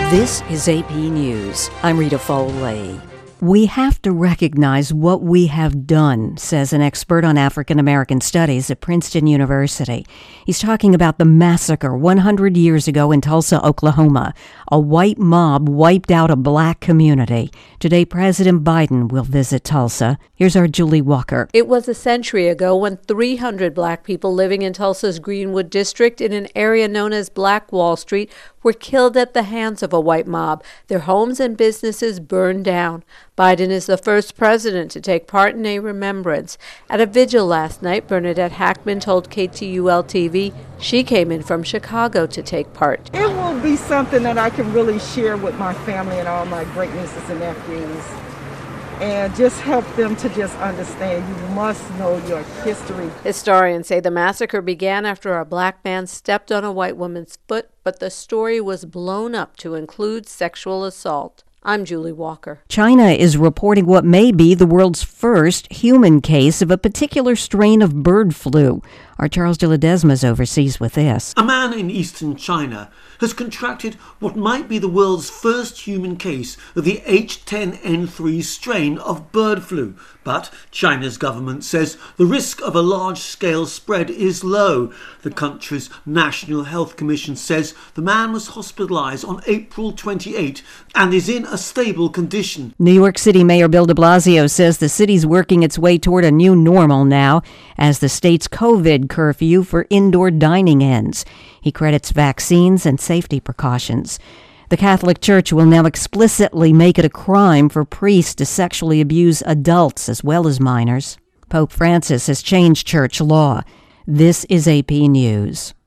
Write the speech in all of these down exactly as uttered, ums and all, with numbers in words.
This is A P News. I'm Rita Foley. We have to recognize what we have done, says an expert on African American studies at Princeton University. He's talking about the massacre one hundred years ago in Tulsa, Oklahoma. A white mob wiped out a black community. Today, President Biden will visit Tulsa. Here's our Julie Walker. It was a century ago when three hundred black people living in Tulsa's Greenwood district in an area known as Black Wall Street were killed at the hands of a white mob. Their homes and businesses burned down. Biden is the first president to take part in a remembrance. At a vigil last night, Bernadette Hackman told K T U L T V she came in from Chicago to take part. It will be something that I can really share with my family and all my great nieces and nephews, and just help them to just understand you must know your history. Historians say the massacre began after a black man stepped on a white woman's foot, but the story was blown up to include sexual assault. I'm Julie Walker. China is reporting what may be the world's first human case of a particular strain of bird flu. Our Charles de Ledesma is overseas with this. A man in eastern China has contracted what might be the world's first human case of the H ten N three strain of bird flu. But China's government says the risk of a large-scale spread is low. The country's National Health Commission says the man was hospitalized on April twenty-eighth and is in a stable condition. New York City Mayor Bill de Blasio says the city's working its way toward a new normal now as the state's COVID curfew for indoor dining ends. He credits vaccines and safety precautions. The Catholic Church will now explicitly make it a crime for priests to sexually abuse adults as well as minors. Pope Francis has changed church law. This is A P News.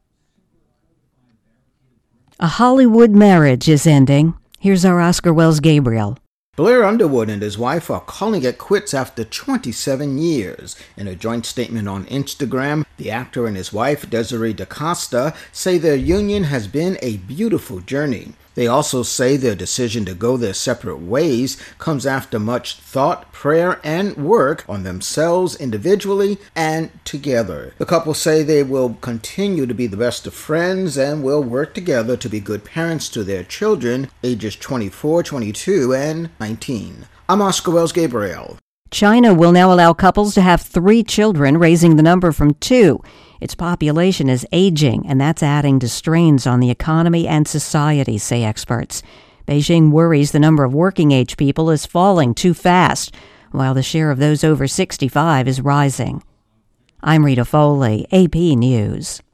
A Hollywood marriage is ending. Here's our Oscar Wells Gabriel. Blair Underwood and his wife are calling it quits after twenty-seven years. In a joint statement on Instagram, the actor and his wife, Desiree DaCosta, say their union has been a beautiful journey. They also say their decision to go their separate ways comes after much thought, prayer, and work on themselves individually and together. The couple say they will continue to be the best of friends and will work together to be good parents to their children, ages twenty-four, twenty-two, and nineteen. I'm Oscar Wells Gabriel. China will now allow couples to have three children, raising the number from two. Its population is aging, and that's adding to strains on the economy and society, say experts. Beijing worries the number of working-age people is falling too fast, while the share of those over sixty-five is rising. I'm Rita Foley, A P News.